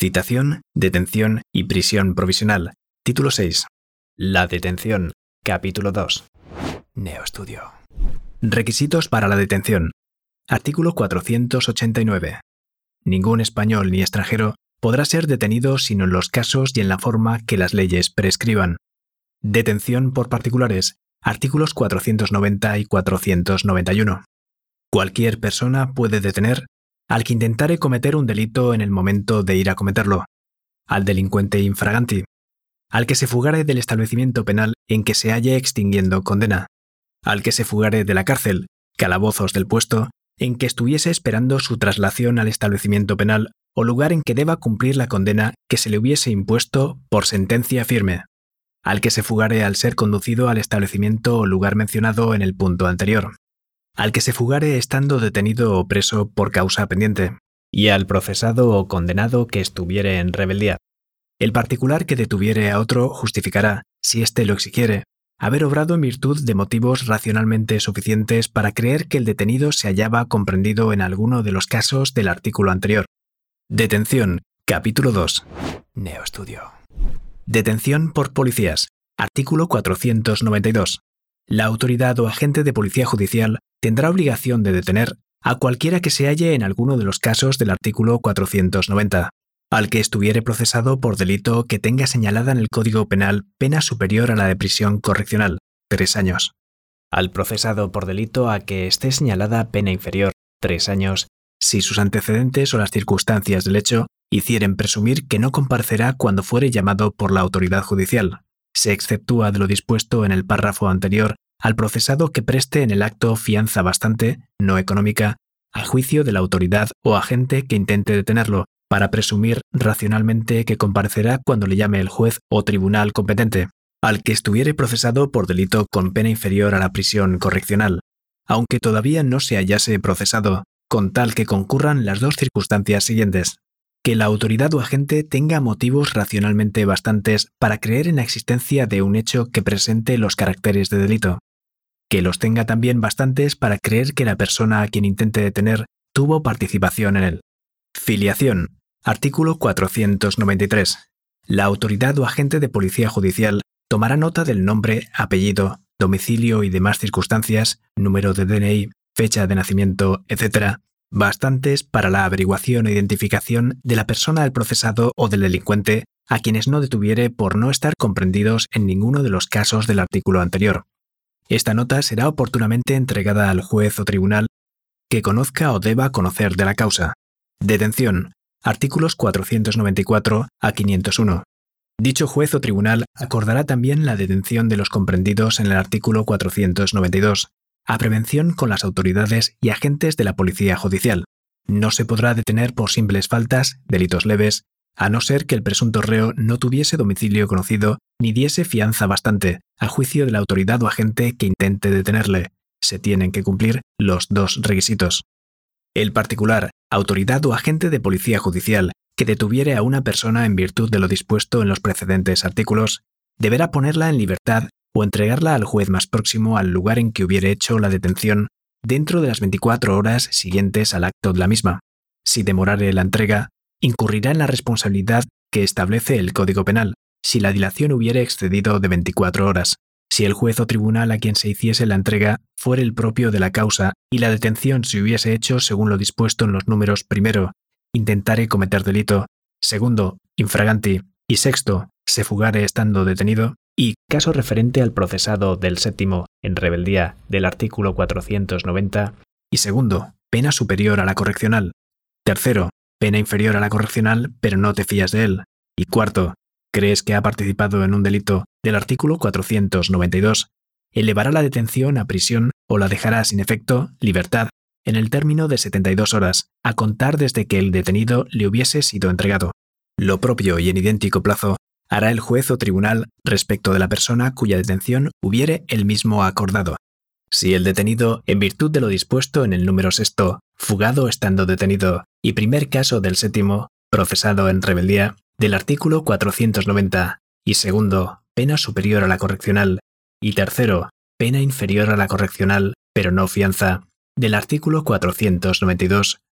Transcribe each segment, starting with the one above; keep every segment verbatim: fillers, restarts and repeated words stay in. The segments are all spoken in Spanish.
Citación, detención y prisión provisional. Título seis. La detención. Capítulo dos. Neoestudio. Requisitos para la detención. Artículo cuatrocientos ochenta y nueve. Ningún español ni extranjero podrá ser detenido sino en los casos y en la forma que las leyes prescriban. Detención por particulares. Artículos cuatrocientos noventa y cuatrocientos noventa y uno. Cualquier persona puede detener al que intentare cometer un delito en el momento de ir a cometerlo, al delincuente infraganti, al que se fugare del establecimiento penal en que se halle extinguiendo condena, al que se fugare de la cárcel, calabozos del puesto, en que estuviese esperando su traslación al establecimiento penal o lugar en que deba cumplir la condena que se le hubiese impuesto por sentencia firme, al que se fugare al ser conducido al establecimiento o lugar mencionado en el punto anterior, al que se fugare estando detenido o preso por causa pendiente, y al procesado o condenado que estuviere en rebeldía. El particular que detuviere a otro justificará, si éste lo exigiere, haber obrado en virtud de motivos racionalmente suficientes para creer que el detenido se hallaba comprendido en alguno de los casos del artículo anterior. Detención. Capítulo dos. Neoestudio. Detención por policías. Artículo cuatrocientos noventa y dos. La autoridad o agente de policía judicial tendrá obligación de detener a cualquiera que se halle en alguno de los casos del artículo cuatrocientos noventa, al que estuviere procesado por delito que tenga señalada en el Código Penal pena superior a la de prisión correccional, tres años, al procesado por delito a que esté señalada pena inferior, tres años, si sus antecedentes o las circunstancias del hecho hicieren presumir que no comparecerá cuando fuere llamado por la autoridad judicial. Se exceptúa de lo dispuesto en el párrafo anterior al procesado que preste en el acto fianza bastante, no económica, al juicio de la autoridad o agente que intente detenerlo, para presumir racionalmente que comparecerá cuando le llame el juez o tribunal competente, al que estuviere procesado por delito con pena inferior a la prisión correccional, aunque todavía no se hallase procesado, con tal que concurran las dos circunstancias siguientes: que la autoridad o agente tenga motivos racionalmente bastantes para creer en la existencia de un hecho que presente los caracteres de delito, que los tenga también bastantes para creer que la persona a quien intente detener tuvo participación en él. Filiación. Artículo cuatrocientos noventa y tres. La autoridad o agente de policía judicial tomará nota del nombre, apellido, domicilio y demás circunstancias, número de D N I, fecha de nacimiento, etcétera, bastantes para la averiguación e identificación de la persona del procesado o del delincuente a quienes no detuviere por no estar comprendidos en ninguno de los casos del artículo anterior. Esta nota será oportunamente entregada al juez o tribunal que conozca o deba conocer de la causa. Detención. Artículos cuatrocientos noventa y cuatro a quinientos uno. Dicho juez o tribunal acordará también la detención de los comprendidos en el artículo cuatrocientos noventa y dos, a prevención con las autoridades y agentes de la policía judicial. No se podrá detener por simples faltas, delitos leves, a no ser que el presunto reo no tuviese domicilio conocido ni diese fianza bastante, a juicio de la autoridad o agente que intente detenerle. Se tienen que cumplir los dos requisitos. El particular, autoridad o agente de policía judicial que detuviere a una persona en virtud de lo dispuesto en los precedentes artículos, deberá ponerla en libertad o entregarla al juez más próximo al lugar en que hubiere hecho la detención dentro de las veinticuatro horas siguientes al acto de la misma. Si demorare la entrega, incurrirá en la responsabilidad que establece el Código Penal, si la dilación hubiere excedido de veinticuatro horas. Si el juez o tribunal a quien se hiciese la entrega fuere el propio de la causa y la detención se hubiese hecho según lo dispuesto en los números primero, intentare cometer delito, segundo, infraganti, y sexto, se fugare estando detenido, y caso referente al procesado del séptimo en rebeldía del artículo cuatrocientos noventa, y segundo, pena superior a la correccional, tercero, pena inferior a la correccional pero no te fías de él, y cuarto, crees que ha participado en un delito del artículo cuatrocientos noventa y dos, elevará la detención a prisión o la dejará sin efecto, libertad, en el término de setenta y dos horas, a contar desde que el detenido le hubiese sido entregado. Lo propio y en idéntico plazo hará el juez o tribunal respecto de la persona cuya detención hubiere él mismo acordado. Si el detenido, en virtud de lo dispuesto en el número sexto, fugado estando detenido, y primer caso del séptimo, procesado en rebeldía, del artículo cuatrocientos noventa, y segundo, pena superior a la correccional, y tercero, pena inferior a la correccional, pero no fianza, del artículo cuatrocientos noventa y dos,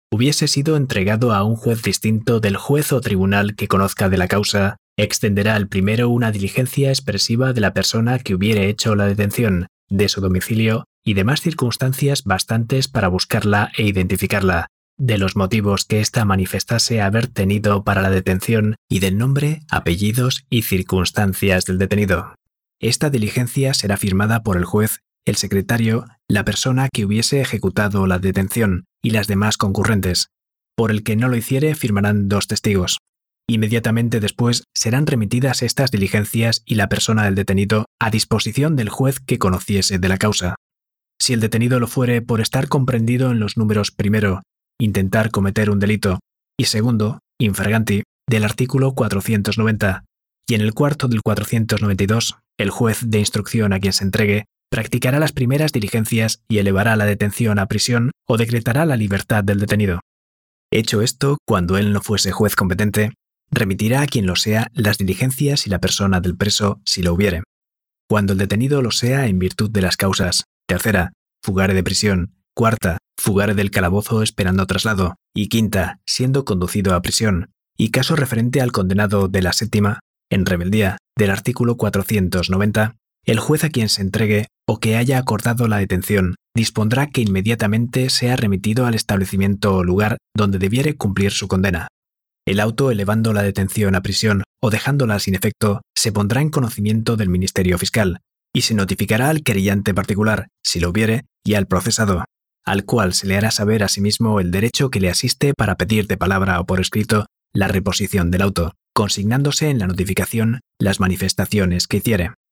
hubiese sido entregado a un juez distinto del juez o tribunal que conozca de la causa, extenderá al primero una diligencia expresiva de la persona que hubiere hecho la detención, de su domicilio y demás circunstancias bastantes para buscarla e identificarla, de los motivos que ésta manifestase haber tenido para la detención y del nombre, apellidos y circunstancias del detenido. Esta diligencia será firmada por el juez, el secretario, la persona que hubiese ejecutado la detención y las demás concurrentes. Por el que no lo hiciere firmarán dos testigos. Inmediatamente después serán remitidas estas diligencias y la persona del detenido a disposición del juez que conociese de la causa. Si el detenido lo fuere por estar comprendido en los números primero, intentar cometer un delito, y segundo, infraganti, del artículo cuatrocientos noventa, y en el cuarto del cuatrocientos noventa y dos, el juez de instrucción a quien se entregue practicará las primeras diligencias y elevará la detención a prisión o decretará la libertad del detenido. Hecho esto, cuando él no fuese juez competente, remitirá a quien lo sea las diligencias y la persona del preso si lo hubiere. Cuando el detenido lo sea en virtud de las causas, tercera, fugare de prisión, cuarta, fugare del calabozo esperando traslado, y quinta, siendo conducido a prisión, y caso referente al condenado de la séptima, en rebeldía, del artículo cuatrocientos noventa, el juez a quien se entregue o que haya acordado la detención dispondrá que inmediatamente sea remitido al establecimiento o lugar donde debiere cumplir su condena. El auto elevando la detención a prisión o dejándola sin efecto se pondrá en conocimiento del Ministerio Fiscal y se notificará al querellante particular, si lo hubiere, y al procesado, al cual se le hará saber asimismo el derecho que le asiste para pedir de palabra o por escrito la reposición del auto, consignándose en la notificación las manifestaciones que hiciere.